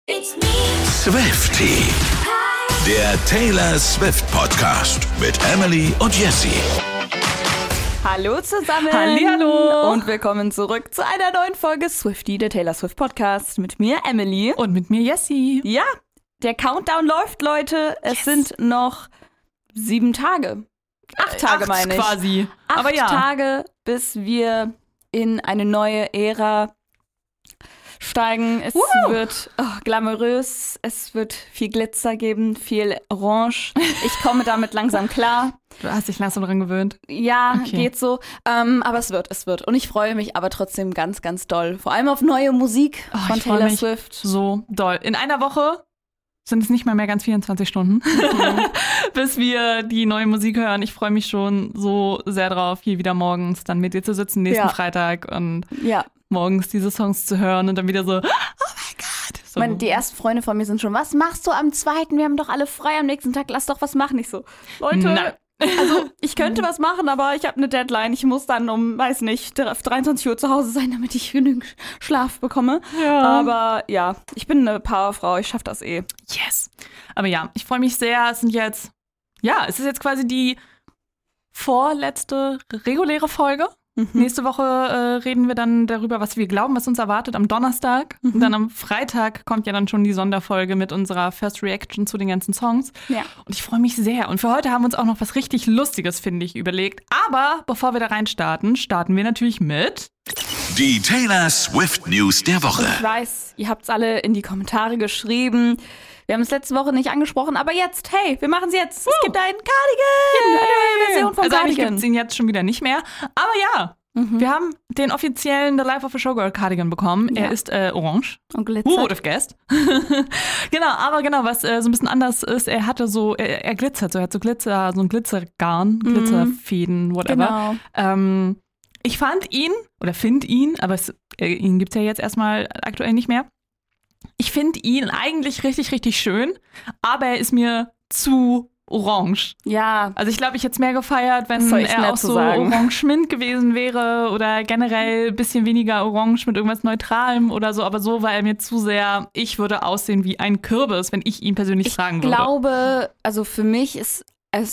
Swiftie, der Taylor Swift Podcast mit Emily und Jessie. Hallo zusammen. Hallihallo. Und willkommen zurück zu einer neuen Folge Swiftie, der Taylor Swift Podcast. Mit mir, Emily. Und mit mir, Jessie. Ja, der Countdown läuft, Leute. Es sind noch 7 Tage. 8 Tage, meine ich. Quasi. 8 Aber ja. Tage, bis wir in eine neue Ära steigen. Es wird glamourös, es wird viel Glitzer geben, viel Orange. Ich komme damit langsam klar. Du hast dich langsam dran gewöhnt. Ja, Okay. geht so. Aber es wird. Und ich freue mich aber trotzdem ganz, ganz doll. Vor allem auf neue Musik von ich freu Taylor mich Swift. So doll. In einer Woche sind es nicht mal mehr ganz 24 Stunden, bis wir die neue Musik hören. Ich freue mich schon so sehr drauf, hier wieder morgens dann mit dir zu sitzen, nächsten Freitag und Ja. morgens diese Songs zu hören und dann wieder so, oh mein Gott. So. Die ersten Freunde von mir sind schon, was machst du am 2.? Wir haben doch alle frei am nächsten Tag, lass doch was machen. Ich so, Leute, Nein. also ich könnte was machen, aber ich habe eine Deadline. Ich muss dann um, 23 Uhr zu Hause sein, damit ich genügend Schlaf bekomme. Ja. Aber ja, ich bin eine Powerfrau, ich schaffe das eh. Yes. Aber ja, ich freue mich sehr. Es ist jetzt quasi die vorletzte reguläre Folge. Nächste Woche reden wir dann darüber, was wir glauben, was uns erwartet am Donnerstag. Und dann am Freitag kommt ja dann schon die Sonderfolge mit unserer First Reaction zu den ganzen Songs. Ja. Und ich freue mich sehr. Und für heute haben wir uns auch noch was richtig Lustiges, finde ich, überlegt. Aber bevor wir da rein starten wir natürlich mit Die Taylor Swift News der Woche. Ich weiß, ihr habt es alle in die Kommentare geschrieben. Wir haben es letzte Woche nicht angesprochen, aber jetzt, hey, wir machen es jetzt. Es gibt einen Cardigan, eine neue Version von Also eigentlich gibt Cardigan. es ihn jetzt schon wieder nicht mehr. Aber ja, wir haben den offiziellen The Life of a Showgirl Cardigan bekommen. Ja. Er ist orange. Und Who Glitzer. would have guessed? Genau, was so ein bisschen anders ist, er hatte so, er glitzert so, er hat so Glitzer, so ein Glitzergarn, Glitzerfäden, whatever. Genau. Ich finde ihn, aber ihn gibt es ja jetzt erstmal aktuell nicht mehr. Ich finde ihn eigentlich richtig, richtig schön, aber er ist mir zu orange. Ja, Also ich glaube, ich hätte es mehr gefeiert, wenn Was soll ich denn er auch dazu so sagen? orange mint gewesen wäre oder generell ein bisschen weniger orange mit irgendwas Neutralem oder so. Aber so war er mir zu sehr, ich würde aussehen wie ein Kürbis, wenn ich ihn persönlich tragen würde. ich glaube, also für mich ist,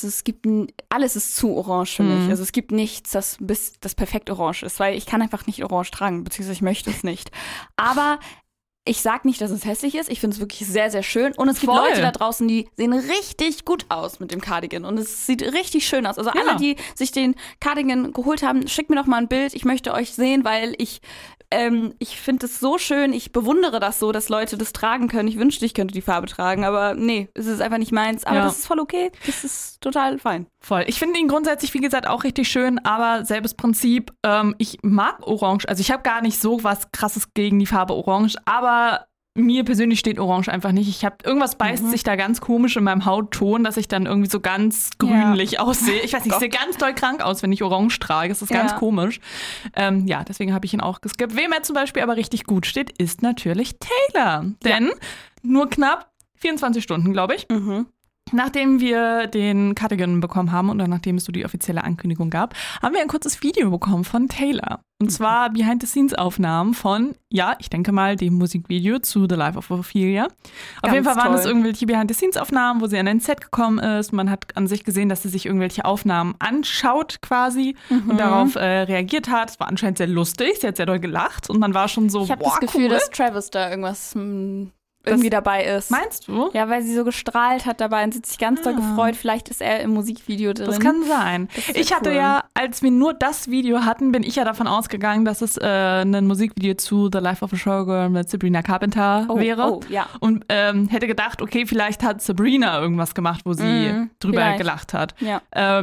alles ist zu orange für mich. Also es gibt nichts, das perfekt orange ist, weil ich kann einfach nicht orange tragen, beziehungsweise ich möchte es nicht. Aber ich sag nicht, dass es hässlich ist. Ich finde es wirklich sehr, sehr schön. Und es gibt Voll. Leute da draußen, die sehen richtig gut aus mit dem Cardigan. Und es sieht richtig schön aus. Also Ja. alle, die sich den Cardigan geholt haben, schickt mir doch mal ein Bild. Ich möchte euch sehen, weil ich finde es so schön. Ich bewundere das so, dass Leute das tragen können. Ich wünschte, ich könnte die Farbe tragen. Aber nee, es ist einfach nicht meins. Aber Ja. das ist voll okay. Das ist total fein. Voll. Ich finde ihn grundsätzlich, wie gesagt, auch richtig schön, aber selbes Prinzip. Ich mag Orange. Also ich habe gar nicht so was Krasses gegen die Farbe Orange, aber mir persönlich steht Orange einfach nicht. Irgendwas beißt sich da ganz komisch in meinem Hautton, dass ich dann irgendwie so ganz grünlich aussehe. Ich weiß nicht, ich sehe ganz doll krank aus, wenn ich Orange trage. Das ist ganz komisch. Deswegen habe ich ihn auch geskippt. Wem er zum Beispiel aber richtig gut steht, ist natürlich Taylor. Denn nur knapp 24 Stunden, glaube ich. Nachdem wir den Cardigan bekommen haben oder nachdem es so die offizielle Ankündigung gab, haben wir ein kurzes Video bekommen von Taylor. Und zwar Behind-the-Scenes-Aufnahmen von, ich denke mal, dem Musikvideo zu The Life of Ophelia. Auf jeden Fall waren es irgendwelche Behind-the-Scenes-Aufnahmen, wo sie an ein Set gekommen ist. Man hat an sich gesehen, dass sie sich irgendwelche Aufnahmen anschaut quasi und darauf reagiert hat. Es war anscheinend sehr lustig, sie hat sehr doll gelacht und man war schon so, Ich habe das Gefühl, dass Travis da irgendwas irgendwie dabei ist. Meinst du? Ja, weil sie so gestrahlt hat dabei und sie hat sich ganz doll gefreut. Vielleicht ist er im Musikvideo drin. Das kann sein. Das wär Ich hatte cool. ja, als wir nur das Video hatten, bin ich ja davon ausgegangen, dass es ein Musikvideo zu The Life of a Showgirl mit Sabrina Carpenter wäre. Oh, ja. Und hätte gedacht, okay, vielleicht hat Sabrina irgendwas gemacht, wo sie drüber vielleicht. gelacht hat. Ja.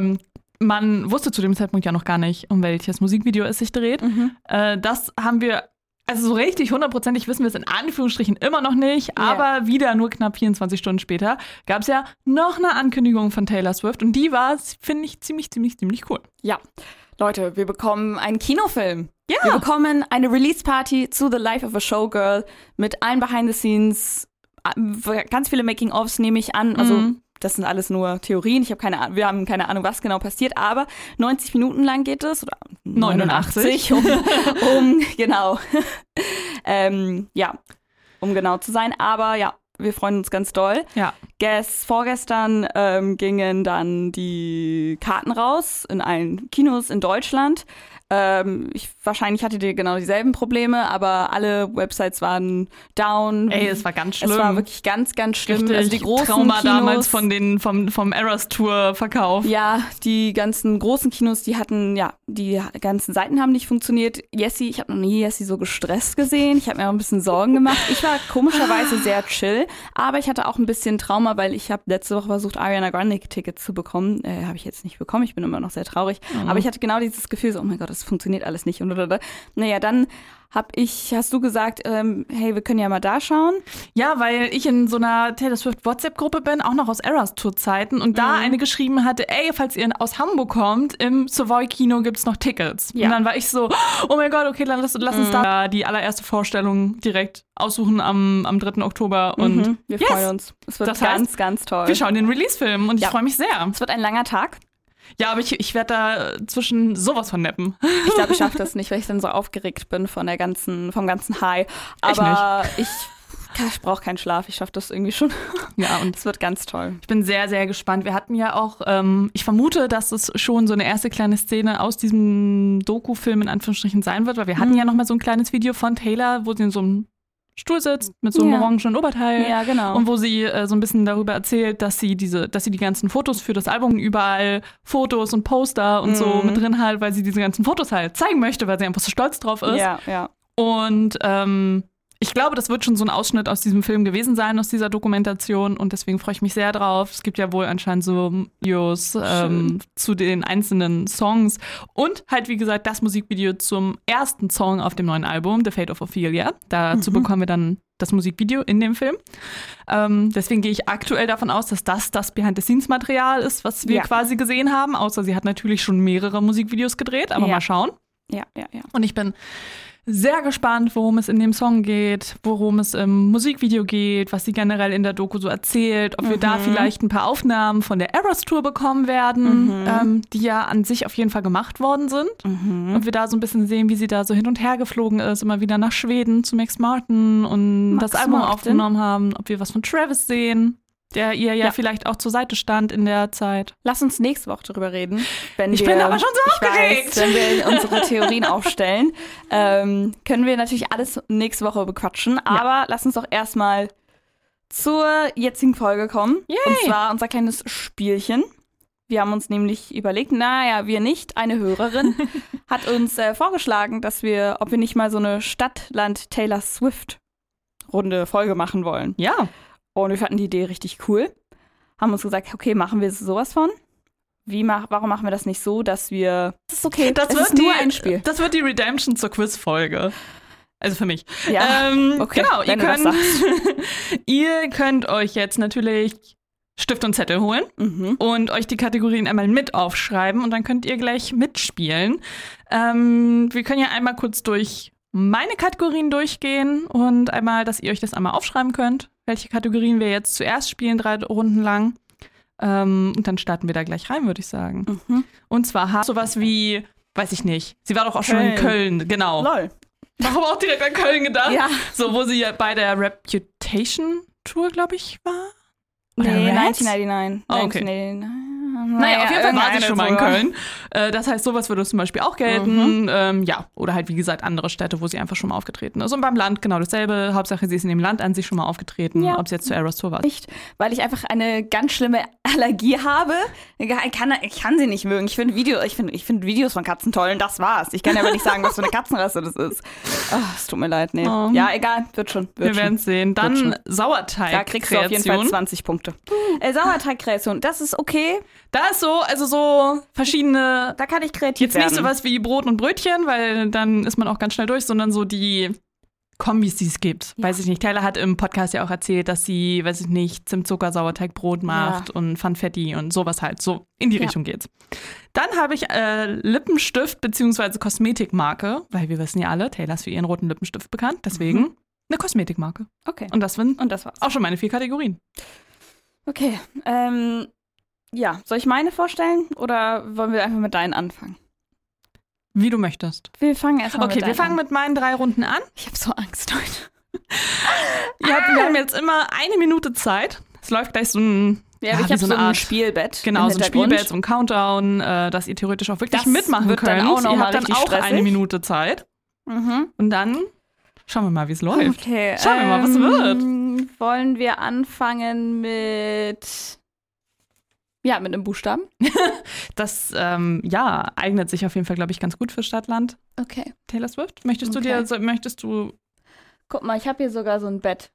Man wusste zu dem Zeitpunkt ja noch gar nicht, um welches Musikvideo es sich dreht. Das haben wir, also so richtig hundertprozentig wissen wir es in Anführungsstrichen immer noch nicht, aber wieder nur knapp 24 Stunden später gab es ja noch eine Ankündigung von Taylor Swift und die war, finde ich, ziemlich cool. Ja. Leute, wir bekommen einen Kinofilm. Ja. Wir bekommen eine Release-Party zu The Life of a Showgirl mit allen Behind-the-Scenes, ganz viele Making-ofs nehme ich an. Also das sind alles nur Theorien. Wir haben keine Ahnung, was genau passiert, aber 90 Minuten lang geht es, oder 89, genau. um genau zu sein. Aber ja, wir freuen uns ganz doll. Ja. Vorgestern gingen dann die Karten raus in allen Kinos in Deutschland. Wahrscheinlich hattet ihr genau dieselben Probleme, aber alle Websites waren down. Ey, es war ganz schlimm. Es war wirklich ganz, ganz schlimm. Richtig also die großen Trauma Kinos, damals vom Eras Tour Verkauf. Ja, die ganzen großen Kinos, die ganzen Seiten haben nicht funktioniert. Ich habe noch nie Jessie so gestresst gesehen. Ich habe mir auch ein bisschen Sorgen gemacht. Ich war komischerweise sehr chill, aber ich hatte auch ein bisschen Trauma, weil ich habe letzte Woche versucht, Ariana Grande Tickets zu bekommen. Habe ich jetzt nicht bekommen. Ich bin immer noch sehr traurig. Aber ich hatte genau dieses Gefühl, so, oh mein Gott, das funktioniert alles nicht. Naja, dann hast du gesagt, hey, wir können ja mal da schauen. Ja, weil ich in so einer Taylor Swift WhatsApp-Gruppe bin, auch noch aus Eras Tour-Zeiten und da eine geschrieben hatte, ey, falls ihr aus Hamburg kommt, im Savoy-Kino gibt's noch Tickets. Ja. Und dann war ich so, oh mein Gott, okay, dann lass uns da die allererste Vorstellung direkt aussuchen am 3. Oktober. Und wir freuen uns. Es wird ganz, ganz toll. Wir schauen den Release-Film und ich freue mich sehr. Es wird ein langer Tag. Ja, aber ich werde da zwischen sowas von neppen. Ich glaube, ich schaffe das nicht, weil ich dann so aufgeregt bin vom ganzen High. Aber ich brauche keinen Schlaf, ich schaffe das irgendwie schon. Ja, und es wird ganz toll. Ich bin sehr, sehr gespannt. Wir hatten ja auch, ich vermute, dass es schon so eine erste kleine Szene aus diesem Doku-Film in Anführungsstrichen sein wird, weil wir hatten ja noch mal so ein kleines Video von Taylor, wo sie in so einem Stuhl sitzt mit so einem orangenen Oberteil. Ja, genau. Und wo sie so ein bisschen darüber erzählt, dass sie die ganzen Fotos für das Album überall Fotos und Poster und so mit drin hat, weil sie diese ganzen Fotos halt zeigen möchte, weil sie einfach so stolz drauf ist. Ja, ja. Und ich glaube, das wird schon so ein Ausschnitt aus diesem Film gewesen sein, aus dieser Dokumentation. Und deswegen freue ich mich sehr drauf. Es gibt ja wohl anscheinend so Videos zu den einzelnen Songs. Und halt, wie gesagt, das Musikvideo zum ersten Song auf dem neuen Album, The Fate of Ophelia. Dazu bekommen wir dann das Musikvideo in dem Film. Deswegen gehe ich aktuell davon aus, dass das Behind-the-Scenes-Material ist, was wir quasi gesehen haben. Außer sie hat natürlich schon mehrere Musikvideos gedreht. Aber mal schauen. Ja. Und ich bin sehr gespannt, worum es in dem Song geht, worum es im Musikvideo geht, was sie generell in der Doku so erzählt, ob wir da vielleicht ein paar Aufnahmen von der Eras Tour bekommen werden, die ja an sich auf jeden Fall gemacht worden sind. Und wir da so ein bisschen sehen, wie sie da so hin und her geflogen ist, immer wieder nach Schweden zu Max Martin und das Album aufgenommen haben, ob wir was von Travis sehen, der ihr vielleicht auch zur Seite stand in der Zeit. Lass uns nächste Woche darüber reden. Ich bin aber schon so aufgeregt. Wenn wir unsere Theorien aufstellen, können wir natürlich alles nächste Woche bequatschen. Aber lass uns doch erstmal zur jetzigen Folge kommen. Yay. Und zwar unser kleines Spielchen. Wir haben uns nämlich überlegt, wir nicht, eine Hörerin hat uns vorgeschlagen, ob wir nicht mal so eine Stadt-Land-Taylor Swift-Runde Folge machen wollen. Ja. Und wir fanden die Idee richtig cool. Haben uns gesagt, okay, machen wir sowas von? Warum machen wir das nicht so, dass wir... Das ist okay, das ist nur ein Spiel. Das wird die Redemption zur Quiz-Folge. Also für mich. Ja, okay, genau. Ihr könnt euch jetzt natürlich Stift und Zettel holen und euch die Kategorien einmal mit aufschreiben und dann könnt ihr gleich mitspielen. Wir können ja einmal kurz durch meine Kategorien durchgehen und einmal, dass ihr euch das einmal aufschreiben könnt, welche Kategorien wir jetzt zuerst spielen, 3 Runden lang. Und dann starten wir da gleich rein, würde ich sagen. Und zwar sowas wie, weiß ich nicht, sie war doch auch schon in Köln, genau. Lol. Warum auch direkt an Köln gedacht? Ja. So, wo sie bei der Reputation Tour, glaube ich, war. Oder Nee, Red? 1999. Oh, okay. 1999. Naja, auf jeden Fall war sie schon mal in Tour. Köln. Das heißt, sowas würde zum Beispiel auch gelten. Oder halt, wie gesagt, andere Städte, wo sie einfach schon mal aufgetreten ist. Und beim Land genau dasselbe. Hauptsache, sie ist in dem Land an sich schon mal aufgetreten, ob sie jetzt zur Eras Tour war. Nicht, weil ich einfach eine ganz schlimme Allergie habe. Ich kann sie nicht mögen. Ich finde Videos von Katzen toll und das war's. Ich kann aber nicht sagen, was für eine Katzenrasse das ist. Es tut mir leid, nee. Ja, egal, wird schon. Wir werden es sehen. Dann Sauerteig. Da kriegst du auf jeden Fall 20 Punkte. Sauerteigkreation, das ist okay. Da ist so verschiedene. Da kann ich kreativ Jetzt nicht sowas wie Brot und Brötchen, weil dann ist man auch ganz schnell durch, sondern so die Kombis, die es gibt. Ja. Weiß ich nicht. Taylor hat im Podcast ja auch erzählt, dass sie, weiß ich nicht, Zimtzucker-Sauerteigbrot macht und Funfetti und sowas halt. So in die Richtung geht's. Dann habe ich Lippenstift bzw. Kosmetikmarke, weil wir wissen ja alle, Taylor ist für ihren roten Lippenstift bekannt. Deswegen eine Kosmetikmarke. Okay. Und das war's. Auch schon meine 4 Kategorien. Okay. Soll ich meine vorstellen oder wollen wir einfach mit deinen anfangen? Wie du möchtest. Wir fangen erstmal mit wir fangen mit meinen 3 Runden an. Ich habe so Angst heute. Wir haben jetzt immer 1 Minute Zeit. Es läuft gleich so ein... Ja, ich habe so ein Spielbett. Genau, so ein Spielbett, so ein Countdown, dass ihr theoretisch auch wirklich mitmachen könnt. Dann auch noch ihr mal habt dann auch stressig. 1 Minute Zeit. Und dann schauen wir mal, wie es läuft. Okay. Schauen wir mal, was wird. Wollen wir anfangen mit einem Buchstaben? Das, eignet sich auf jeden Fall, glaube ich, ganz gut für Stadtland. Okay. Taylor Swift, möchtest du... Guck mal, ich habe hier sogar so ein Bett.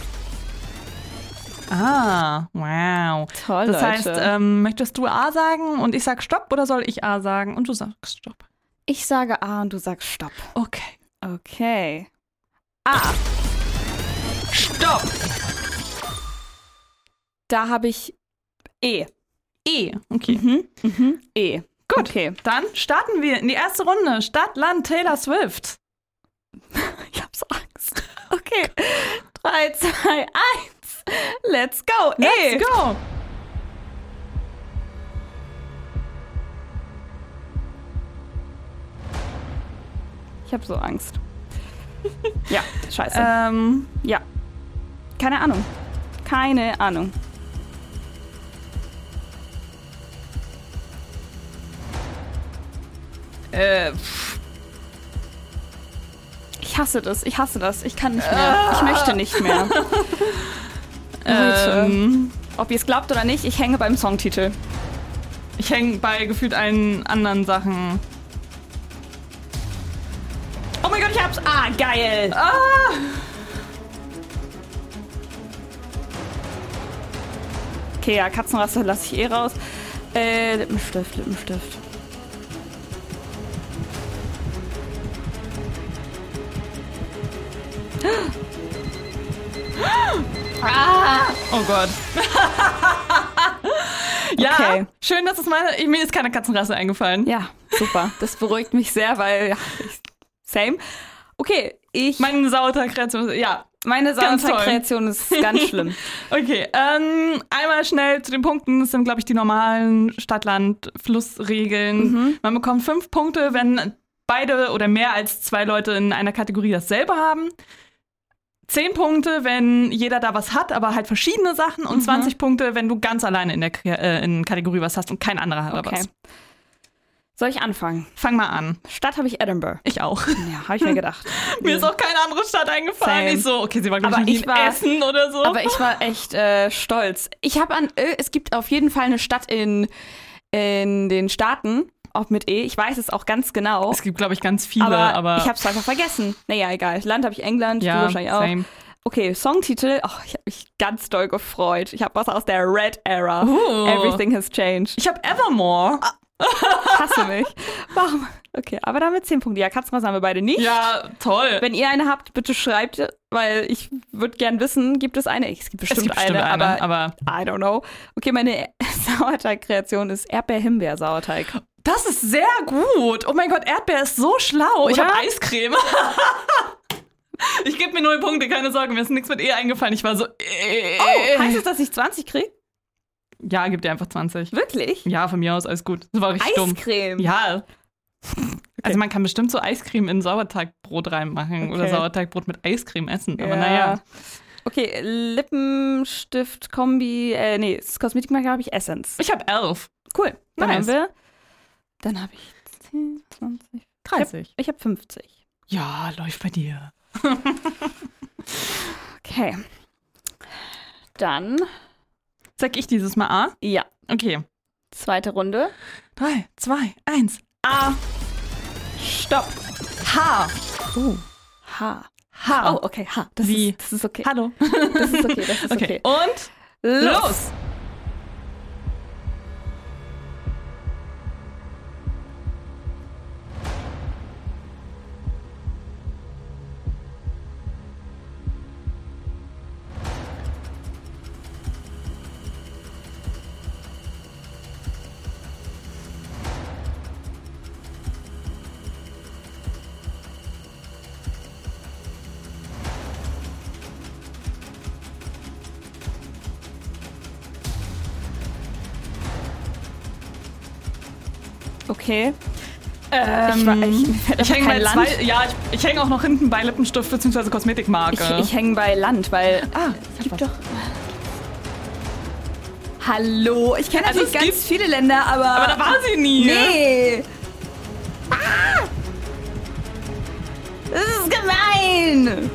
Ah, wow. Toll, Das Leute. heißt, möchtest du A sagen und ich sag Stopp oder soll ich A sagen und du sagst Stopp? Ich sage A und du sagst Stopp. Okay. Okay. A. Stopp! Da habe ich E. E, okay. E. Gut, Okay. dann starten wir in die erste Runde. Stadt, Land, Taylor Swift. Ich hab so Angst. Okay. 3, 2, 1. Let's go. E. Let's go! Ich habe so Angst. Ja, scheiße. Ja. Keine Ahnung. Keine Ahnung. Ich hasse das. Ich kann nicht mehr. Ich möchte nicht mehr. Leute, ob ihr es glaubt oder nicht, ich hänge beim Songtitel. Ich hänge bei gefühlt allen anderen Sachen. Oh mein Gott, ich hab's. Ah, geil. Okay, ja, Katzenrasse lasse ich raus. Lippenstift. Oh Gott. Ja, Okay. schön, dass es mir ist keine Katzenrasse eingefallen. Ja, super. Das beruhigt mich sehr, weil, same. Okay, Meine Sauerteig-Kreation, ja. meine ganz toll. Sauerteig-Kreation ist ganz schlimm. Okay, einmal schnell zu den Punkten. Das sind, glaube ich, die normalen Stadt-Land-Flussregeln. Man bekommt 5 Punkte, wenn beide oder mehr als 2 Leute in einer Kategorie dasselbe haben. 10 Punkte, wenn jeder da was hat, aber halt verschiedene Sachen. Und 20 Punkte, wenn du ganz alleine in der Kategorie was hast und kein anderer hat Okay. was. Soll ich anfangen? Fang mal an. Stadt habe ich Edinburgh. Ich auch. Ja, habe ich mir gedacht. Mir ist auch keine andere Stadt eingefallen. Same. Ich so, okay, sie war, glaube Aber ich, nicht ich war- Essen oder so. Aber ich war echt stolz. Es gibt auf jeden Fall eine Stadt in den Staaten, auch mit E. Ich weiß es auch ganz genau. es gibt, glaube ich, ganz viele, aber ich habe es einfach vergessen. Naja, egal. Land habe ich England, du ja, wahrscheinlich auch. same. Okay, Songtitel. Oh, ich habe mich ganz doll gefreut. Ich habe was aus der Red Era. Everything has changed. Ich habe Evermore. Ich hasse mich. Warum? Okay, aber damit 10 Punkte. Ja, Katzenrasse haben wir beide nicht. Ja, toll. Wenn ihr eine habt, bitte schreibt, weil ich würde gern wissen, gibt es eine? Es gibt bestimmt, aber I don't know. Okay, meine Sauerteig-Kreation ist Erdbeer-Himbeer-Sauerteig. das ist sehr gut. Oh mein Gott, Erdbeer ist so schlau. Ich Oder? habe Eiscreme. Ich gebe mir 0 Punkte, keine Sorge, mir ist nichts mit E eingefallen. Ich war so, Oh, heißt es, dass ich 20 kriege? ja, gib dir einfach 20. Wirklich? Ja, von mir aus, alles gut. Das war richtig dumm. Eiscreme? Ja. Also man kann bestimmt so Eiscreme in Sauerteigbrot reinmachen oder Okay. Sauerteigbrot mit Eiscreme essen. Aber Ja. naja. Okay, Lippenstift, Kombi, das Kosmetikmarke habe ich Essence. Ich habe 11. Cool. Dann Nice. haben wir. Dann habe ich 10, 20. 30. Ich habe 50. Ja, läuft bei dir. Okay. Dann, Sag ich dieses Mal A? ja, Okay. zweite Runde. 3, 2, 1. A. Stopp. H. H. H. Oh, okay, H. Das Wie? ist okay. Hallo. Das ist okay, das ist okay. Und Los. Okay. Ich hänge bei ich hänge auch noch hinten bei Lippenstift bzw. Kosmetikmarke. Ich hänge bei Land, weil... es gibt doch... Hallo, ich kenne natürlich ganz viele Länder, aber da war sie nie. Nee. Das ist gemein.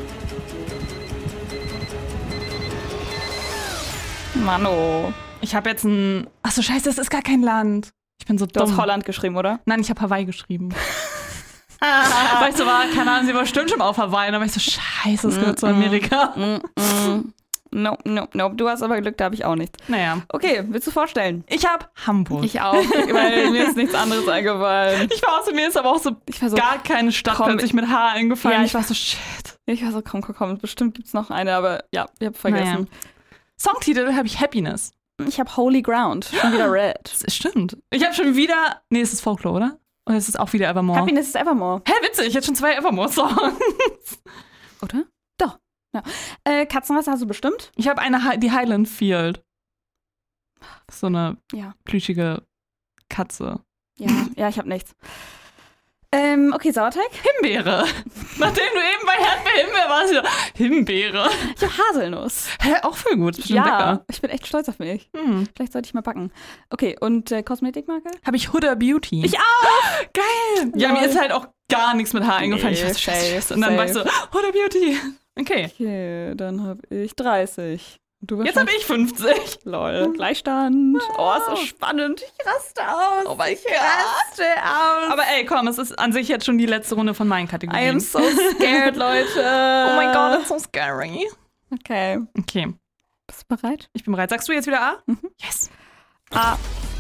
Mano. Ich habe jetzt ein... Achso, scheiße, das ist gar kein Land. Ich bin so dumm. Du hast Holland geschrieben, oder? Nein, ich habe Hawaii geschrieben. Weil ich so war, keine Ahnung, sie war bestimmt schon auf Hawaii. Und dann war ich so, scheiße, es gehört zu Amerika. Nope. Du hast aber Glück, da habe ich auch nichts. Naja. Okay, willst du vorstellen? Ich habe Hamburg. Ich auch, weil mir ist nichts anderes eingefallen. Mir ist aber auch so gar keine Stadt plötzlich mit H eingefallen. Ja, ich war so, shit. Ich war so, komm, bestimmt gibt es noch eine, aber ja, ich habe vergessen. Naja. Songtitel habe ich Happiness. Ich habe Holy Ground, schon wieder Red. Das stimmt. Ich habe schon wieder, nee, es ist Folklore, oder? Oder ist es auch wieder Evermore? Happiness ist Evermore. Hä, witzig, jetzt schon 2 Evermore-Songs. Oder? Doch. Ja. Katzenrasse hast du bestimmt? Ich habe die Highland Field. So eine plüschige Katze. Ja, ich habe nichts. Okay, Sauerteig? Himbeere. Nachdem du eben bei Himbeere warst, Himbeere. Ich habe Haselnuss. Hä, auch voll gut. Bestimmt lecker. Ich bin echt stolz auf mich. Vielleicht sollte ich mal backen. Okay, und Kosmetikmarke? Habe ich Huda Beauty. Ich auch! Geil! Ja, mir ist halt auch gar nichts mit Haar eingefallen. Ich war so, scheiße. Und dann war ich so, Huda Beauty. Okay, dann habe ich 30. Jetzt habe ich 50. Lol, Gleichstand. Oh, ist so spannend. Ich raste aus. Oh mein Gott. Ich raste aus. Aber ey, komm, es ist an sich jetzt schon die letzte Runde von meinen Kategorien. I am so scared, Leute. Oh mein Gott, it's so scary. Okay. Bist du bereit? Ich bin bereit. Sagst du jetzt wieder A? Yes. A.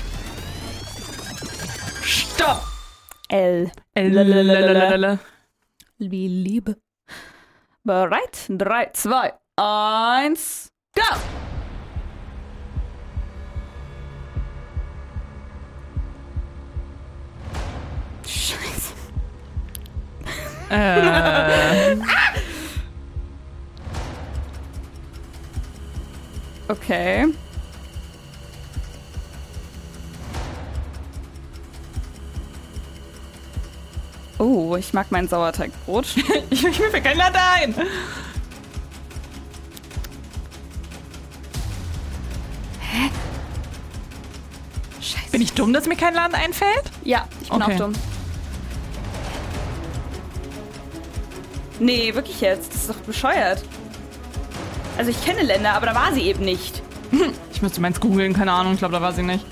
Stopp. L. L. Wie Liebe. Bereit? 3, 2, 1, go! Scheiße. Okay. Oh, ich mag mein Sauerteigbrot. Mir fällt kein Land ein. Hä? Scheiße. Bin ich dumm, dass mir kein Land einfällt? Ja, ich bin auch dumm. Nee, wirklich jetzt. Das ist doch bescheuert. Also ich kenne Länder, aber da war sie eben nicht. Ich müsste meins googeln, keine Ahnung. Ich glaube, da war sie nicht.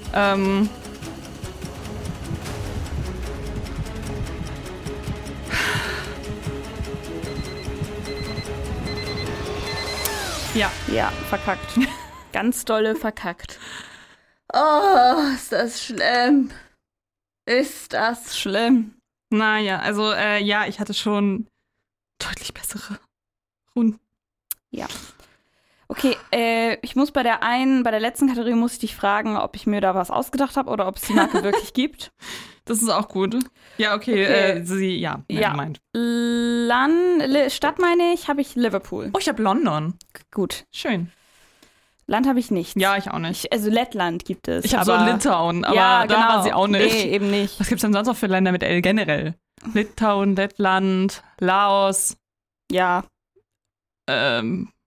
Ja, verkackt. Ganz dolle verkackt. Oh, ist das schlimm. Ist das schlimm. Naja, also ich hatte schon deutlich bessere Runden. Ja. Okay, ich muss bei der letzten Kategorie muss ich dich fragen, ob ich mir da was ausgedacht habe oder ob es die Marke wirklich gibt. Das ist auch gut. Ja, okay. Gemeint. Stadt meine ich, habe ich Liverpool. Oh, ich habe London. Gut. Schön. Land habe ich nicht. Ja, ich auch nicht. Also Lettland gibt es. Ich habe so Litauen, aber da war sie auch nicht. Nee, eben nicht. Was gibt es denn sonst noch für Länder mit L generell? Litauen, Lettland, Laos. Ja. Ja.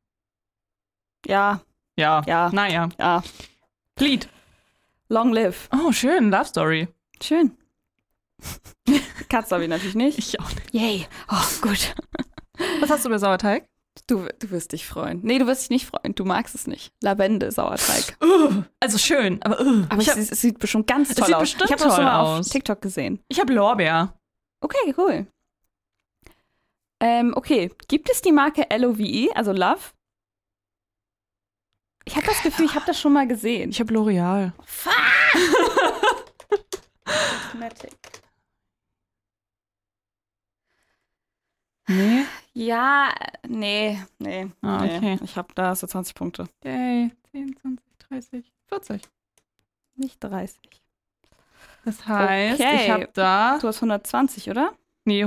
Naja. Ja. Lied. Long Live. Oh, schön. Love Story. Schön. Katze habe ich natürlich nicht. Ich auch nicht. Yay. Oh, gut. Was hast du bei Sauerteig? Du wirst dich freuen. Nee, du wirst dich nicht freuen. Du magst es nicht. Lavende-Sauerteig. Also schön, aber es sieht bestimmt ganz toll aus. Ich habe das schon mal auf TikTok gesehen. Ich habe Lorbeer. Okay, cool. Okay, gibt es die Marke LOVE, also Love? Ich habe das Gefühl, ich habe das schon mal gesehen. Ich habe L'Oreal. Fuck! Cosmetic. Nee? Ja, nee. Okay. Nee. Ich habe da so 20 Punkte. Yay. 10, 20, 30, 40. Nicht 30. Das heißt, okay. Ich habe da... Du hast 120, oder? Nee,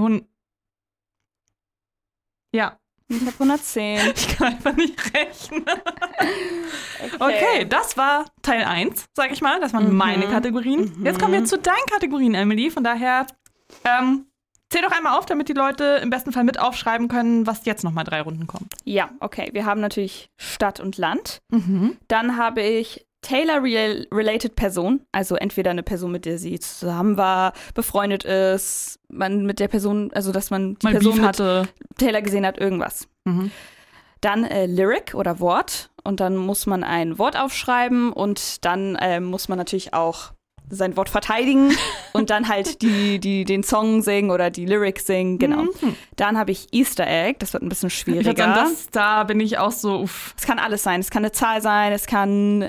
Ja. Ich habe 110. Ich kann einfach nicht rechnen. Okay, das war Teil 1, sag ich mal. Das waren meine Kategorien. Jetzt kommen wir zu deinen Kategorien, Emily. Von daher Zähl doch einmal auf, damit die Leute im besten Fall mit aufschreiben können, was jetzt nochmal 3 Runden kommt. Ja, okay. Wir haben natürlich Stadt und Land. Dann habe ich Taylor-related Person, also entweder eine Person, mit der sie zusammen war, befreundet ist, man mit der Person, also dass man die Mal Person Beef mit hatte. Taylor gesehen hat, irgendwas. Dann Lyric oder Wort und dann muss man ein Wort aufschreiben und dann muss man natürlich auch sein Wort verteidigen und dann halt den Song singen oder die Lyrics singen, genau. Dann habe ich Easter Egg, das wird ein bisschen schwieriger. Da bin ich auch so, uff. Es kann alles sein, es kann eine Zahl sein, es kann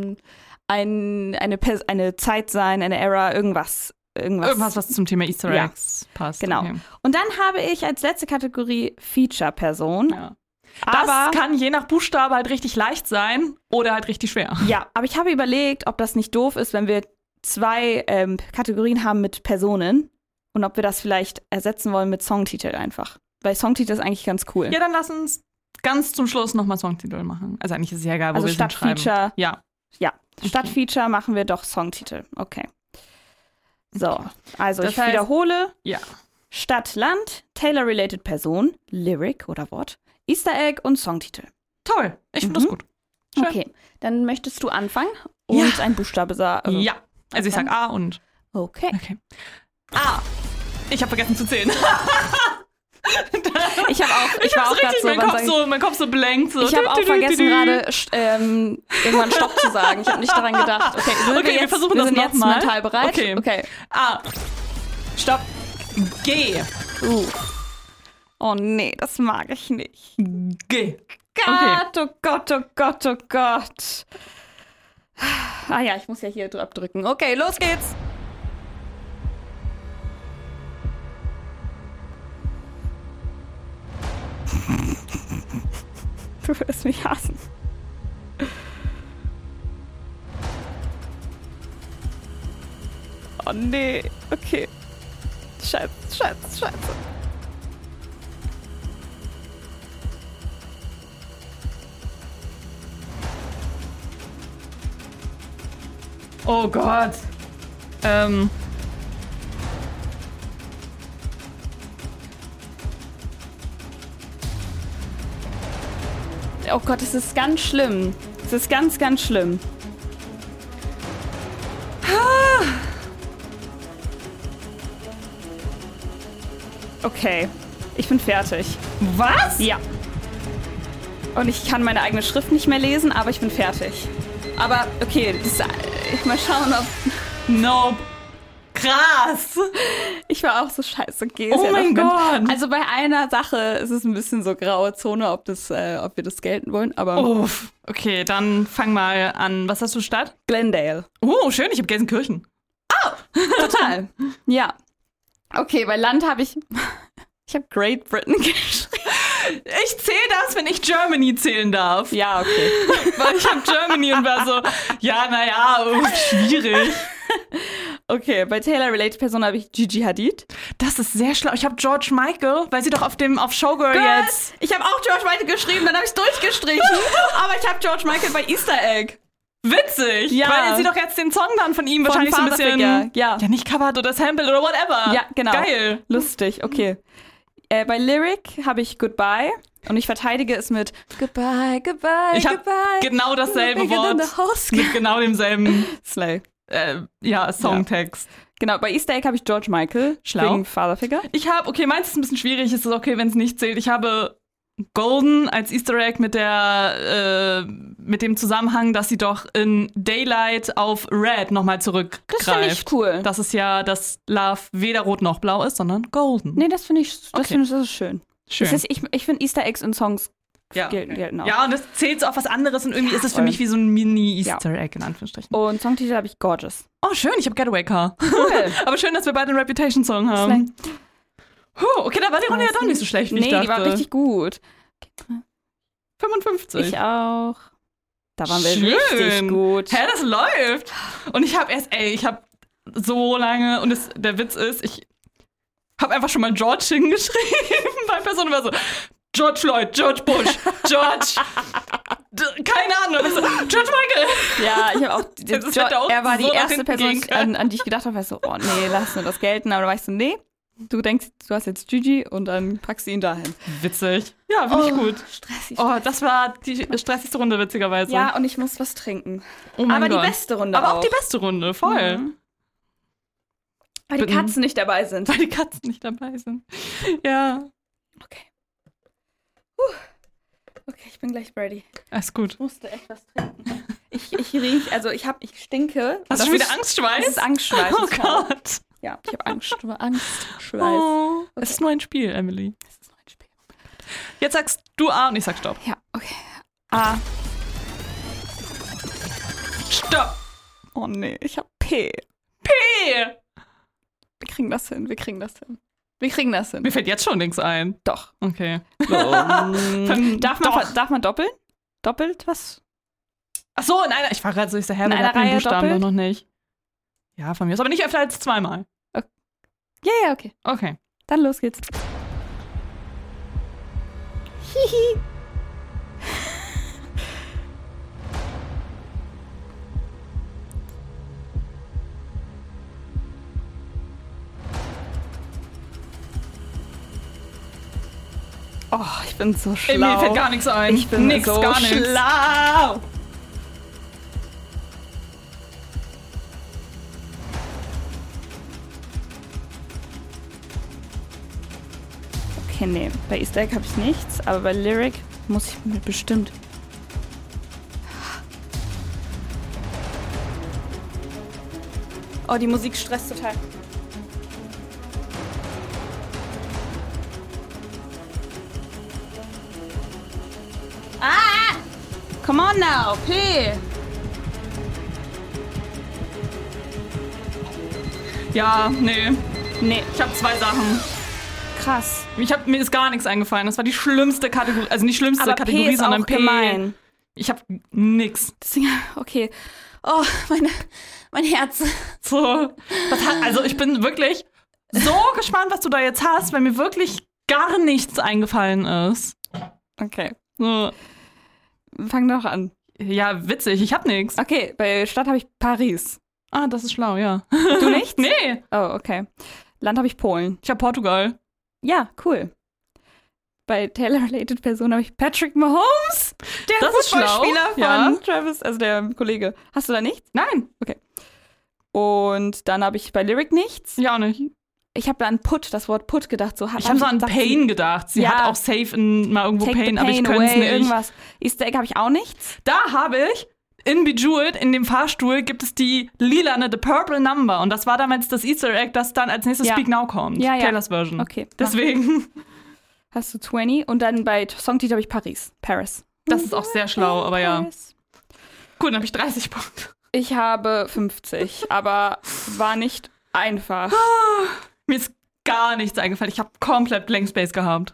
eine Zeit sein, eine Era, irgendwas. Irgendwas, was zum Thema Easter Eggs passt. Genau. Okay. Und dann habe ich als letzte Kategorie Feature-Person. Ja. Das kann je nach Buchstabe halt richtig leicht sein oder halt richtig schwer. Ja, aber ich habe überlegt, ob das nicht doof ist, wenn wir 2 Kategorien haben mit Personen und ob wir das vielleicht ersetzen wollen mit Songtitel einfach. Weil Songtitel ist eigentlich ganz cool. Ja, dann lass uns ganz zum Schluss nochmal Songtitel machen. Also eigentlich ist es ja egal, wo also wir statt es schreiben. Feature. Ja. Statt Feature machen wir doch Songtitel. Okay. So, also Das ich heißt, wiederhole. Ja. Stadt, Land, Taylor-related Person, Lyric oder Wort, Easter Egg und Songtitel. Toll. Ich finde das gut. Schön. Okay, dann möchtest du anfangen und ein Buchstabe sagen. Ja. Also ich sag A und... Okay. A. Ich habe vergessen zu zählen. Ich war auch gerade so, mein Kopf so blank. So. Ich habe auch vergessen gerade irgendwann Stopp zu sagen. Ich habe nicht daran gedacht. Okay, wir versuchen das nochmal. Wir sind jetzt mental bereit. Okay. A. Stopp. G. Oh nee, das mag ich nicht. G. Gott, oh Gott, oh Gott, oh Gott. Ah ja, ich muss ja hier abdrücken. Okay, los geht's. Du wirst mich hassen. Oh nee, okay. Scheiße. Oh Gott. Oh Gott, es ist ganz schlimm. Es ist ganz, ganz schlimm. Okay, ich bin fertig. Was? Ja. Und ich kann meine eigene Schrift nicht mehr lesen, aber ich bin fertig. Aber okay, mal schauen, ob... Nope. Krass. Ich war auch so scheiße. Okay, oh mein Gott. Also bei einer Sache ist es ein bisschen so graue Zone, ob wir das gelten wollen, aber... Uff. Okay, dann fang mal an. Was hast du statt? Glendale. Oh, schön, ich habe Gelsenkirchen. Total. Ja. Okay, bei Land habe ich... Ich habe Great Britain geschrieben. Ich zähle das, wenn ich Germany zählen darf. Ja, okay. Weil ich habe Germany und war so, ja, naja, schwierig. Okay, bei Taylor-related Person habe ich Gigi Hadid. Das ist sehr schlau. Ich habe George Michael, weil sie doch auf Showgirl jetzt... Ich habe auch George Michael geschrieben, dann habe ich es durchgestrichen. Aber ich habe George Michael bei Easter Egg. Witzig, ja. Weil sie doch jetzt den Song dann von ihm wahrscheinlich so ein bisschen... Ja, nicht covert oder sampled oder whatever. Ja, genau. Geil. Lustig, okay. Bei Lyric habe ich Goodbye und ich verteidige es mit Goodbye, Goodbye, ich Goodbye. Genau dasselbe Wort mit genau demselben Slay. Songtext. Ja. Genau, bei Easter Egg habe ich George Michael. Schlau. Wegen Fatherfigure. Ich habe, okay, meins ist ein bisschen schwierig, ist es okay, wenn es nicht zählt. Ich habe Golden als Easter Egg mit dem Zusammenhang, dass sie doch in Daylight auf Red nochmal zurückgreift. Das finde ich cool. Das ist ja, dass Love weder rot noch blau ist, sondern golden. Nee, das finde ich, das ist schön. Schön. Ich finde Easter Eggs in Songs gelten auch. Ja, und das zählt so auf was anderes und irgendwie ist es für mich wie so ein Mini-Easter Egg in Anführungsstrichen. Und Songtitel habe ich Gorgeous. Oh, schön, ich habe Getaway Car. Cool. Aber schön, dass wir beide einen Reputation-Song haben. Okay, da war die Runde ja doch nicht so schlecht, wie ich dachte. Die war richtig gut. 55. Ich auch. Da waren wir richtig gut. Hä, das läuft. Und ich habe so lange, und der Witz ist, ich habe einfach schon mal George hingeschrieben. Bei Personen war so, George Floyd, George Bush, George, keine Ahnung, so, George Michael. Ja, ich habe auch, er war so die erste Person, an die ich gedacht habe, war so, oh nee, lass mir das gelten. Aber da war ich so, nee, Du denkst, du hast jetzt Gigi und dann packst du ihn dahin. Witzig. Ja, finde ich gut. Stressig. Oh, das war die stressigste Runde, witzigerweise. Ja, und ich muss was trinken. Oh mein Aber Gott. die beste Runde Aber auch auch die beste Runde, voll. Mhm. Weil die Katzen nicht dabei sind. Weil die Katzen nicht dabei sind. Ja. Okay. Okay, ich bin gleich ready. Alles gut. Ich musste echt was trinken. Ich riech, also ich stinke. Hast du schon wieder Angstschweiß? Das ist Angstschweiß. Oh Gott. Ja, ich habe Angstschweiß. Oh, Okay. Es ist nur ein Spiel, Emily. Das ist nur ein Spiel. Jetzt sagst du A und ich sag Stopp. Ja, okay. A. Stopp. Oh nee, ich habe P. P. Wir kriegen das hin. Wir kriegen das hin. Mir fällt jetzt schon nichts ein. Doch. Okay. Darf man doppeln? Doppelt was? Ach so, in einer. Ich war gerade so, ich sag, In wir einer hatten den Reihe Buchstaben doppelt? doch noch nicht. Ja, von mir ist aber nicht öfter als zweimal. Ja, okay. Okay. Dann los geht's. Hihi. Oh, ich bin so schlau. Mir fällt gar nichts ein. Ich bin nix, so gar nichts. schlau. Okay, nee. Bei Easter Egg habe ich nichts, aber bei Lyric muss ich mir bestimmt. Oh, die Musik stresst total. Ah! Come on now, P. Ja, nee. Nee, Ich habe zwei Sachen. krass. Mir ist gar nichts eingefallen. Das war die schlimmste Kategorie. Also nicht schlimmste Aber Kategorie, P ist sondern auch P. gemein. Ich habe nix. Deswegen, okay. Oh, mein Herz. So. Also ich bin wirklich so gespannt, was du da jetzt hast, weil mir wirklich gar nichts eingefallen ist. Okay, So. fang doch an. Ja, witzig. Ich habe nichts. Okay, bei Stadt habe ich Paris. Ah, das ist schlau, ja. Du nicht? Nee. Oh, okay. Land habe ich Polen. Ich habe Portugal. Ja, cool. Bei Taylor-related Person habe ich Patrick Mahomes, der Das ist Fußballspieler schlau, ja. von Travis, also der Kollege. Hast du da nichts? Nein. Und dann habe ich bei Lyric nichts. Ja, auch nicht. Ich habe da an Put, das Wort Put gedacht. So, Ich habe so an sagt Pain gedacht. Sie Ja. hat auch safe mal irgendwo Take Pain, the aber ich pain könnte es away, nicht. irgendwas. Easter Egg habe ich auch nichts. Da habe ich in Bejeweled, in dem Fahrstuhl, gibt es die lilane The Purple Number. Und das war damals das Easter Egg, das dann als nächstes Ja. Speak Now kommt. Ja, ja. Taylors Version. Okay. Deswegen, Hast du 20 und dann bei Songtitel habe ich Paris. das ist auch sehr schlau, aber ja. Paris. Gut, dann habe ich 30 Punkte. Ich habe 50, aber war nicht einfach. Mir ist gar nichts eingefallen. Ich habe komplett Blank Space gehabt.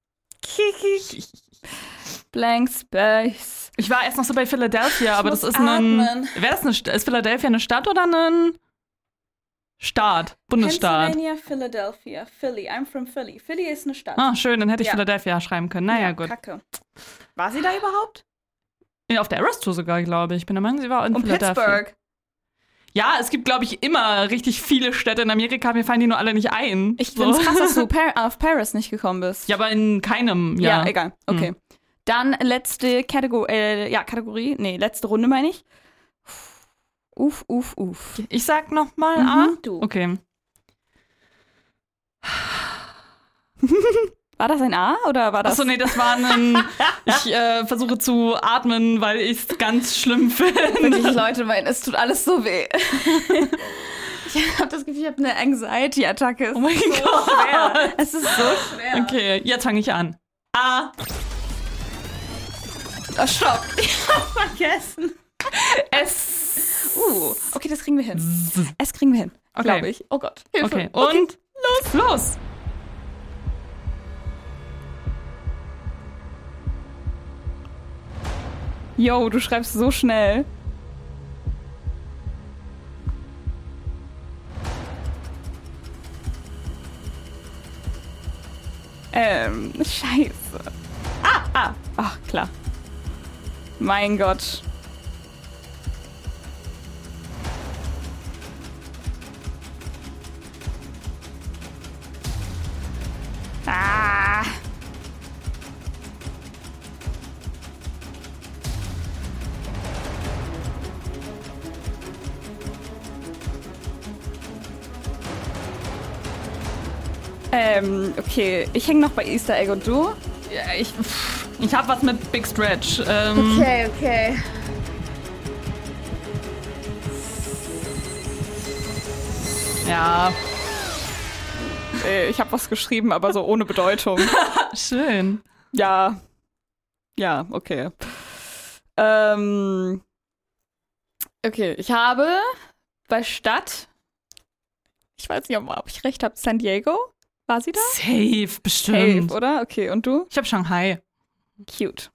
Blank Space. Ich war erst noch so bei Philadelphia, aber muss das ist atmen. ist Philadelphia eine Stadt oder ein Staat? Bundesstaat? Pennsylvania, Philadelphia, Philly. I'm from Philly. Philly ist eine Stadt. Ah, schön, dann hätte ich Ja. Philadelphia schreiben können. Naja, gut. Kacke. War sie da überhaupt? Ja, auf der Eras Tour sogar, glaube ich. Ich bin der Meinung, sie war in Und Philadelphia. Pittsburgh. Ja, es gibt, glaube ich, immer richtig viele Städte in Amerika. Mir fallen die nur alle nicht ein. Ich finde es krass, dass du auf Paris nicht gekommen bist. Ja, aber in keinem, ja. Egal. Okay. Dann letzte Kategorie. Nee, letzte Runde meine ich. Uff. Ich sag nochmal A. Du. Okay. War das ein A oder war das? Achso, nee, das war ein. Ich versuche zu atmen, weil ich es ganz schlimm finde. Wirklich, Leute, es tut alles so weh. Ich habe das Gefühl, ich habe eine Anxiety-Attacke. Oh mein Gott. Schwer. Es ist so schwer. Okay, jetzt fange ich an. A. Oh, stopp. Ich hab vergessen. S. Okay, das kriegen wir hin. Es kriegen wir hin, Okay. glaube ich. Oh Gott. Hilfe. Okay, und los. Yo, du schreibst so schnell. Scheiße. Ach, klar. Mein Gott. Okay, ich hänge noch bei Easter Egg und du? Ja, ich hab was mit Big Stretch. Okay. Ja, Ich habe was geschrieben, aber so ohne Bedeutung. schön. Ja, okay. Okay, ich habe bei Stadt, ich weiß nicht, ob ich recht habe, San Diego. War sie da? Safe, bestimmt. Safe, oder? Okay, und du? Ich hab Shanghai. Cute.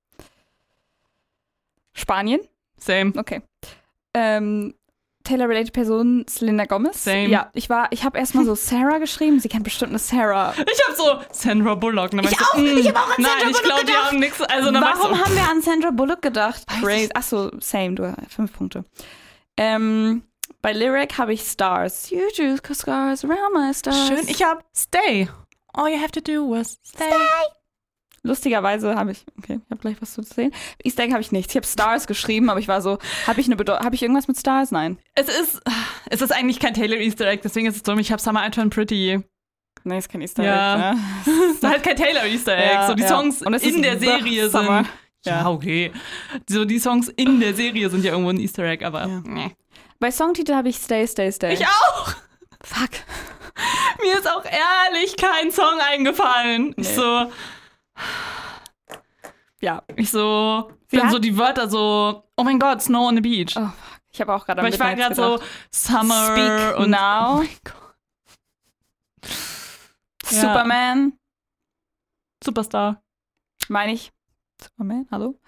Spanien? Same. Okay. Taylor-related Person, Selena Gomez. Same. Ja, ich habe erstmal so Sarah geschrieben. Sie kennt bestimmt eine Sarah. Ich hab so Sandra Bullock. Und dann Ich war auch. so, Ich hab auch an nein, Sandra ich Bullock glaube, die gedacht. haben nichts. Also, dann war ich Warum so, haben wir an Sandra Bullock gedacht? Weiß Crazy. Achso, same, du 5 Punkte. Bei Lyric habe ich Stars. You choose scars around my stars. schön. Ich hab Stay. All you have to do was stay. Lustigerweise habe ich gleich was zu sehen. Easter Egg habe ich nichts. Ich habe Stars geschrieben, aber ich war so, habe ich irgendwas mit Stars? Nein. Es ist eigentlich kein Taylor Easter Egg, deswegen ist es dumm. Ich hab Summer I Turn Pretty. Nee, ist kein Easter Ja. Egg. Ne? Es ist halt kein Taylor Easter Egg. Ja, so die ja. Songs Und es in ist der The Serie Summer. sind. Ja, okay. So die Songs in der Serie sind ja irgendwo ein Easter Egg, aber Ja. nee. Bei Songtitel habe ich Stay, Stay, Stay. Ich auch. Fuck. Mir ist auch ehrlich kein Song eingefallen. Nee. Ja. Ich so, Sie dann hat- so die Wörter so, oh mein Gott, Snow on the Beach. Oh, fuck. Ich habe auch gerade an Aber ich war Midnights gerade so, gedacht. Summer Speak und Now. Oh mein Gott. Ja. Superman. Superstar. Meine ich. Superman, hallo?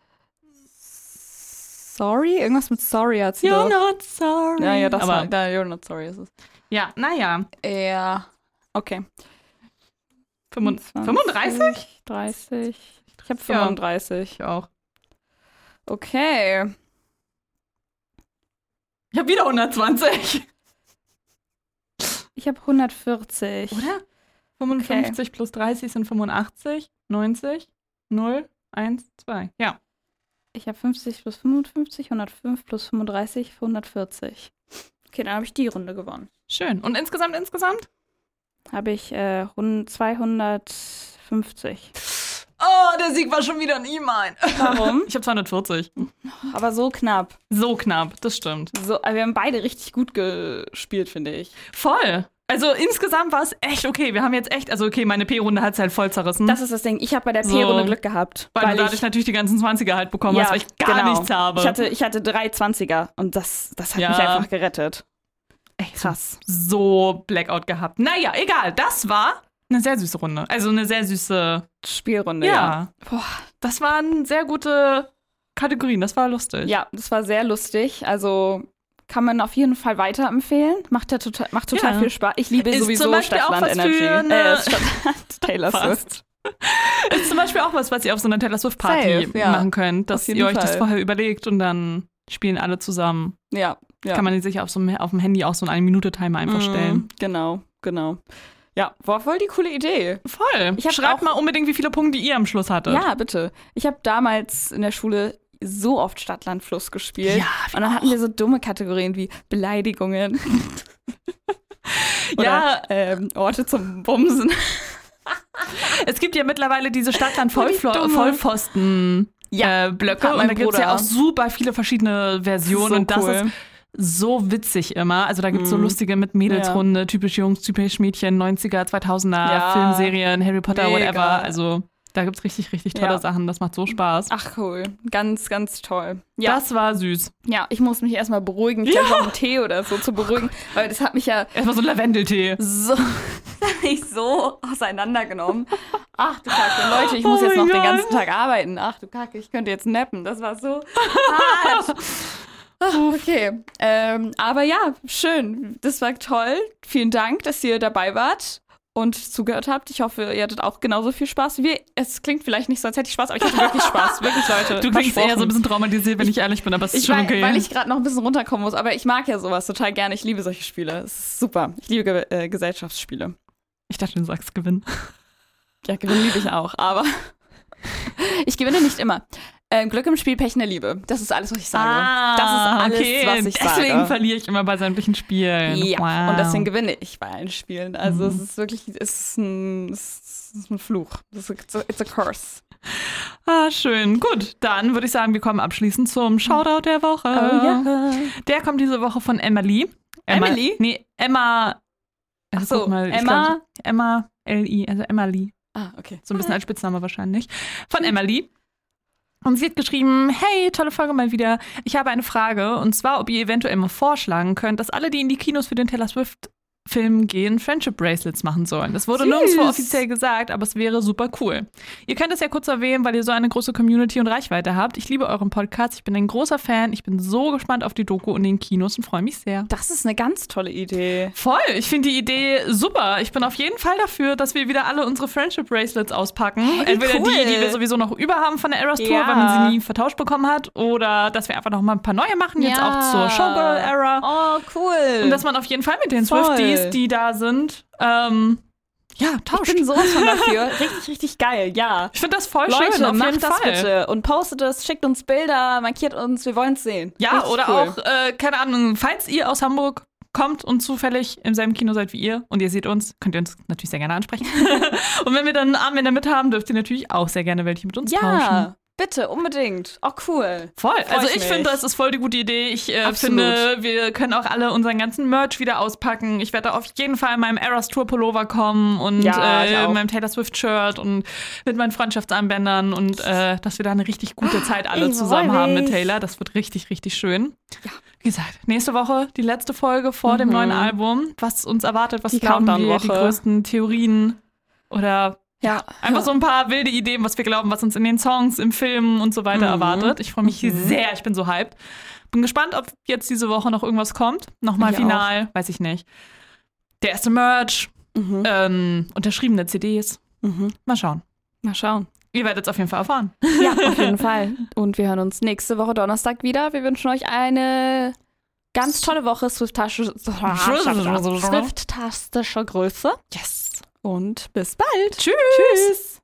Sorry? Irgendwas mit Sorry hat sie You're doch. not sorry. Ja, das aber, war, da, You're not sorry ist es. ja, naja. Ja. Okay. 35? 30. Ich habe Ja. 35. Ich auch. Okay. Ich habe wieder 120. Ich habe 140. Oder? 55 plus 30 sind 85. 90. 0. 1, 2. Ja. Ich habe 50 plus 55, 105 plus 35, 140. Okay, dann habe ich die Runde gewonnen. Schön. Und insgesamt? Habe ich 250. Oh, der Sieg war schon wieder nie mein. Warum? Ich habe 240. Aber so knapp. So knapp, das stimmt. Aber wir haben beide richtig gut gespielt, finde ich. Voll. Also insgesamt war es echt okay. Wir haben jetzt echt, also okay, meine P-Runde hat es halt voll zerrissen. Das ist das Ding. Ich habe bei der So. P-Runde Glück gehabt. weil du dadurch natürlich die ganzen 20er halt bekommen hast, weil ich gar nichts habe. Ich hatte 3 20er und das hat Ja. mich einfach gerettet. echt Krass. so Blackout gehabt. Naja, egal. Das war eine sehr süße Runde. Also eine sehr süße. Spielrunde, Ja. Boah. Das waren sehr gute Kategorien. Das war lustig. Ja, das war sehr lustig. Also kann man auf jeden Fall weiterempfehlen. Macht total Ja. viel Spaß. Ich liebe Ist sowieso zum Beispiel auch Stadtland was für Energy. eine- Taylor Fast. Swift. Ist zum Beispiel auch was ihr auf so einer Taylor Swift Party Safe, ja. machen könnt, dass Auf jeden ihr euch das Fall. vorher überlegt und dann spielen alle zusammen. Ja. Kann man sich auf dem Handy auch so einen 1-Minute-Timer einfach stellen. Genau. Ja, war voll die coole Idee. Voll. Ich hab Schreibt auch- mal unbedingt, wie viele Punkte ihr am Schluss hattet. Ja, bitte. Ich habe damals in der Schule so oft Stadt, Land, Fluss gespielt. Ja, wir und dann hatten wir so dumme Kategorien wie Beleidigungen. Ja. Oder Orte zum Bumsen. Es gibt ja mittlerweile diese die dumme. Vollpfosten Ja, Blöcke hat und mein da gibt es ja Bruder. auch super viele verschiedene Versionen So und das cool. ist so witzig immer. Also da gibt es so lustige mit Mädelsrunde, typisch Jungs, typisch Mädchen, 90er, 2000er, Ja. Filmserien, Harry Potter, Mega. whatever. Also da gibt es richtig, richtig tolle Ja. Sachen. Das macht so Spaß. Ach cool, ganz, ganz toll. Ja, Das war süß. ja, ich muss mich erstmal beruhigen. Ich noch einen Tee oder so zu beruhigen, weil das hat mich ja Erstmal so Lavendeltee. so auseinandergenommen. Ach du Kacke, Leute, ich muss Oh jetzt noch mein den Gott. ganzen Tag arbeiten. Ach du Kacke, ich könnte jetzt nappen. Das war so hart. Ach, okay, aber ja, schön. Das war toll. Vielen Dank, dass ihr dabei wart und zugehört habt. Ich hoffe, ihr hattet auch genauso viel Spaß wie wir. Es klingt vielleicht nicht so, als hätte ich Spaß, aber ich hatte wirklich Spaß. Wirklich, Leute. Du klingst eher so ein versprochen. bisschen traumatisiert, wenn ich ehrlich bin, aber es ist schon okay. Weil ich gerade noch ein bisschen runterkommen muss, aber ich mag ja sowas total gerne. Ich liebe solche Spiele. Es ist super. Ich liebe Gesellschaftsspiele. Ich dachte, du sagst Gewinn. Ja, gewinnen liebe ich auch, aber ich gewinne nicht immer. Glück im Spiel, Pech in der Liebe. Das ist alles, was ich sage. Das ist alles, was ich sage. Deswegen verliere ich immer bei sämtlichen Spielen. Ja, wow. und deswegen gewinne ich bei allen Spielen. Also es ist wirklich, es ist ein Fluch. It's a curse. Schön. Gut, dann würde ich sagen, wir kommen abschließend zum Shoutout der Woche. Oh ja. Der kommt diese Woche von Emily. Emily? Nee, Emma. Ach so, guck mal, Emma? Emma L.I., also Emily. Okay. So ein bisschen als Spitzname wahrscheinlich. Von Emily. Und sie hat geschrieben, hey, tolle Folge mal wieder. Ich habe eine Frage, und zwar, ob ihr eventuell mal vorschlagen könnt, dass alle, die in die Kinos für den Taylor Swift-Film gehen, Friendship Bracelets machen sollen. Das wurde nirgendwo offiziell gesagt, aber es wäre super cool. Ihr könnt es ja kurz erwähnen, weil ihr so eine große Community und Reichweite habt. Ich liebe euren Podcast, ich bin ein großer Fan. Ich bin so gespannt auf die Doku in den Kinos und freue mich sehr. Das ist eine ganz tolle Idee. Voll, ich finde die Idee super. Ich bin auf jeden Fall dafür, dass wir wieder alle unsere Friendship Bracelets auspacken. Hey, Entweder cool. die wir sowieso noch über haben von der Eras Tour, Ja. weil man sie nie vertauscht bekommen hat, oder dass wir einfach noch mal ein paar neue machen, jetzt auch zur Showgirl-Era. Oh, cool. Und dass man auf jeden Fall mit den Voll. Swifties, die da sind, tauscht. Ich bin sowas von dafür. Richtig, richtig geil, ja. Ich finde das voll Leute, schön, auf jeden macht das Fall. bitte und postet es, schickt uns Bilder, markiert uns, wir wollen es sehen. Ja, Richtig oder cool. auch, keine Ahnung, falls ihr aus Hamburg kommt und zufällig im selben Kino seid wie ihr und ihr seht uns, könnt ihr uns natürlich sehr gerne ansprechen. Und wenn wir dann einen Abend in der Mitte haben, dürft ihr natürlich auch sehr gerne welche mit uns tauschen. Ja, bitte, unbedingt. Oh, cool. Voll. Also ich mich. finde, das ist voll die gute Idee. Ich Absolut. finde, wir können auch alle unseren ganzen Merch wieder auspacken. Ich werde auf jeden Fall in meinem Eras Tour Pullover kommen und Ja, ich auch. in meinem Taylor Swift Shirt und mit meinen Freundschaftsarmbändern und dass wir da eine richtig gute Zeit alle Ich zusammen freu haben mit mich. Taylor. Das wird richtig, richtig schön. Ja. Wie gesagt, nächste Woche die letzte Folge vor dem neuen Album. Was uns erwartet, was Die glauben wir, die Countdown-Woche. größten Theorien oder Ja. einfach so ein paar wilde Ideen, was wir glauben, was uns in den Songs, im Film und so weiter erwartet. Ich freue mich sehr, ich bin so hyped. Bin gespannt, ob jetzt diese Woche noch irgendwas kommt. Nochmal Ich final, weiß ich nicht. Der erste Merch, unterschriebene CDs. Mal schauen. Mal schauen. Ihr werdet es auf jeden Fall erfahren. Ja, auf jeden Fall. Und wir hören uns nächste Woche Donnerstag wieder. Wir wünschen euch eine ganz tolle Woche. Swiftastische Grüße. Yes. Und bis bald. Tschüss. Tschüss.